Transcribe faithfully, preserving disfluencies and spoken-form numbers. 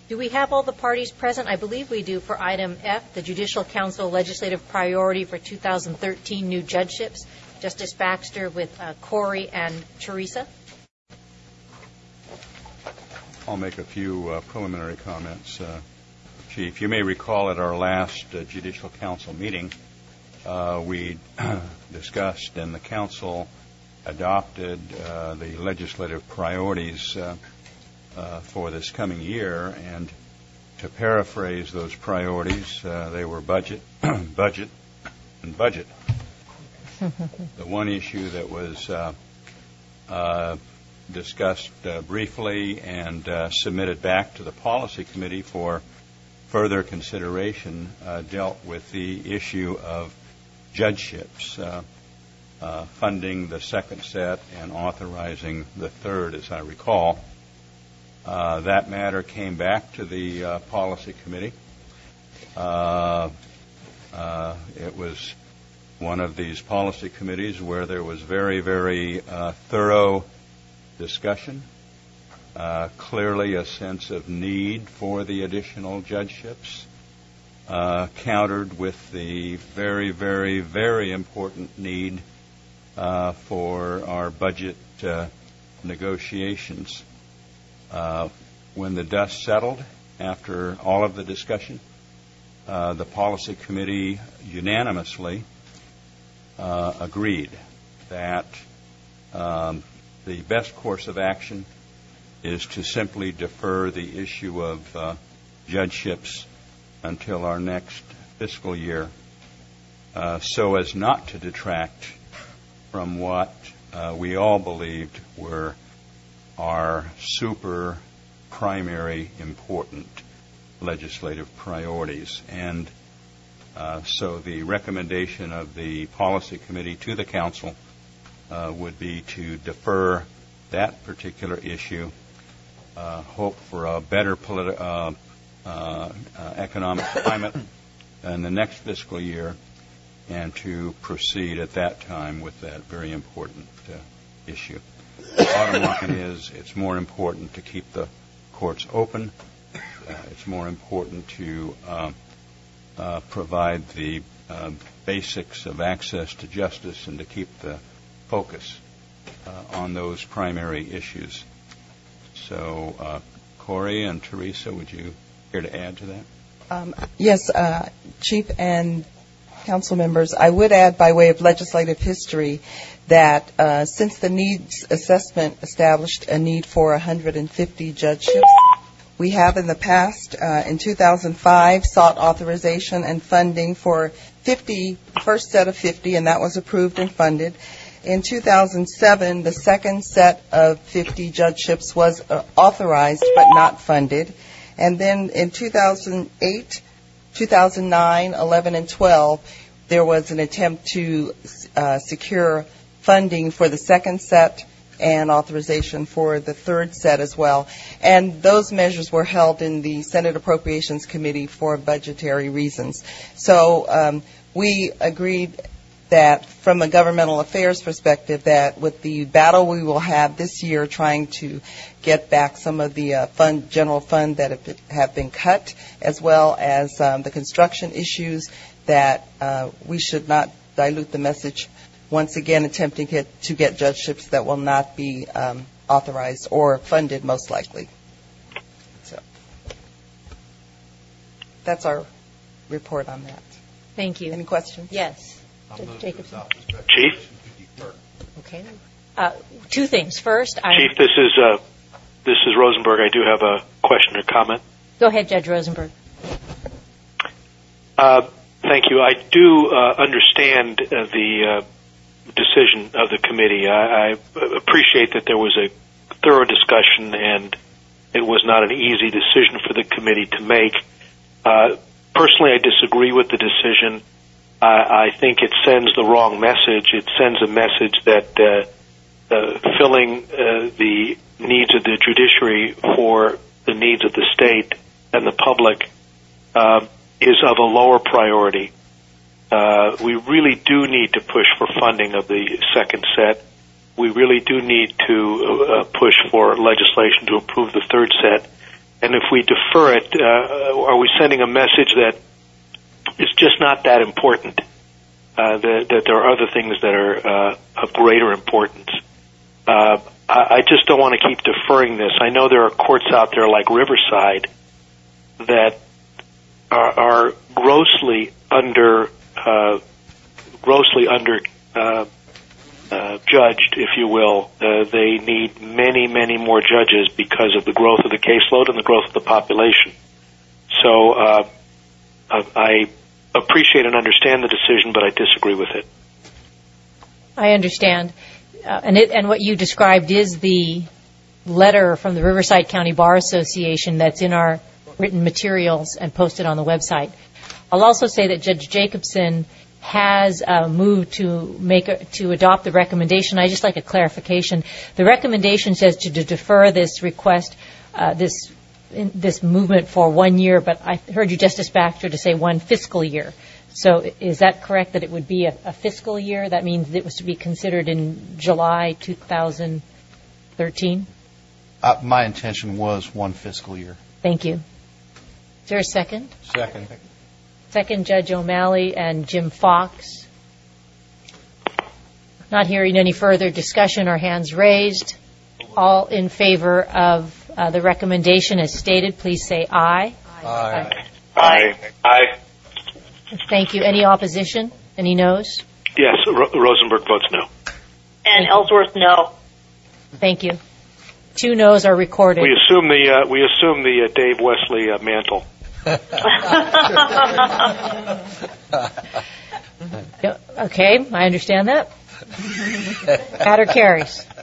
Do we have all the parties present? I believe we do for item F, the Judicial Council Legislative Priority for two thousand thirteen New Judgeships. Justice Baxter with uh, Corey and Teresa. I'll make a few uh, preliminary comments, uh, Chief. You may recall at our last uh, Judicial Council meeting, uh, we discussed and the Council adopted uh, the legislative priorities uh, uh, for this coming year. And to paraphrase those priorities, uh, they were budget, budget, and budget. The one issue that was uh, uh, discussed uh, briefly and uh, submitted back to the Policy Committee for further consideration uh, dealt with the issue of judgeships, uh, uh, funding the second set and authorizing the third, as I recall. Uh, that matter came back to the uh, Policy Committee. Uh, uh, it was one of these policy committees where there was very, very uh, thorough discussion, uh, clearly a sense of need for the additional judgeships, uh, countered with the very, very, very important need uh, for our budget uh, negotiations. Uh, when the dust settled after all of the discussion, uh, the Policy Committee unanimously uh, agreed that um, the best course of action is to simply defer the issue of uh, judgeships until our next fiscal year, uh, so as not to detract from what uh, we all believed were our super primary important legislative priorities. And uh, so the recommendation of the Policy Committee to the Council Uh, would be to defer that particular issue, uh, hope for a better politi- uh, uh, uh, economic climate in the next fiscal year, and to proceed at that time with that very important uh, issue. The bottom line is it's more important to keep the courts open. Uh, it's more important to uh, uh, provide the uh, basics of access to justice and to keep the focus uh, on those primary issues. So, uh, Corey and Teresa, would you care to add to that? Um, yes, uh, Chief and Council members, I would add by way of legislative history that uh, since the needs assessment established a need for one hundred fifty judgeships, we have in the past, uh, in two thousand five, sought authorization and funding for fifty, the first set of fifty, and that was approved and funded. In two thousand seven, the second set of fifty judgeships was uh, authorized but not funded. And then in two thousand eight, two thousand nine, eleven, and twelve, there was an attempt to uh, secure funding for the second set and authorization for the third set as well. And those measures were held in the Senate Appropriations Committee for budgetary reasons. So um, we agreed that from a governmental affairs perspective, that with the battle we will have this year trying to get back some of the uh, fund, general fund that have, have been cut, as well as um, the construction issues, that uh, we should not dilute the message once again attempting get, to get judgeships that will not be um, authorized or funded most likely. So that's our report on that. Thank you. Any questions? Yes. Jacobson. Chief? Okay. Uh, two things. First, I... Chief, this is uh, this is Rosenberg. I do have a question or comment. Go ahead, Judge Rosenberg. Uh, thank you. I do uh, understand uh, the uh, decision of the committee. I, I appreciate that there was a thorough discussion and it was not an easy decision for the committee to make. Uh, personally, I disagree with the decision. I, I think it sends the wrong message. It sends a message that uh, uh, filling uh, the needs of the judiciary for the needs of the state and the public uh, is of a lower priority. Uh, we really do need to push for funding of the second set. We really do need to uh, push for legislation to approve the third set. And if we defer it, uh, are we sending a message that it's just not that important, uh, that, that there are other things that are uh, of greater importance? Uh, I, I just don't want to keep deferring this. I know there are courts out there like Riverside that are, are grossly under, uh, grossly under uh, uh, judged, if you will. Uh, they need many, many more judges because of the growth of the caseload and the growth of the population. So uh, I appreciate and understand the decision, but I disagree with it. I understand. Uh, and, it, and what you described is the letter from the Riverside County Bar Association that's in our written materials and posted on the website. I'll also say that Judge Jacobson has uh, moved to make a, to adopt the recommendation. I just like a clarification. The recommendation says to, to defer this request, uh, this in, this movement for one year, but I heard you, Justice Baxter, to say one fiscal year. So is that correct, that it would be a, a fiscal year? That means it was to be considered in July two thousand thirteen? Uh, my intention was one fiscal year. Thank you. Is there a second? Second. Second, Judge O'Malley and Jim Fox. Not hearing any further discussion or hands raised. All in favor of uh, the recommendation as stated, please say aye. Aye. Aye. Aye. Thank you. Any opposition? Any noes? Yes, Ro- Rosenberg votes no. And Ellsworth, no. Thank you. Two noes are recorded. We assume the uh, we assume the uh, Dave Wesley uh, mantle. Okay, I understand that. Matter carries.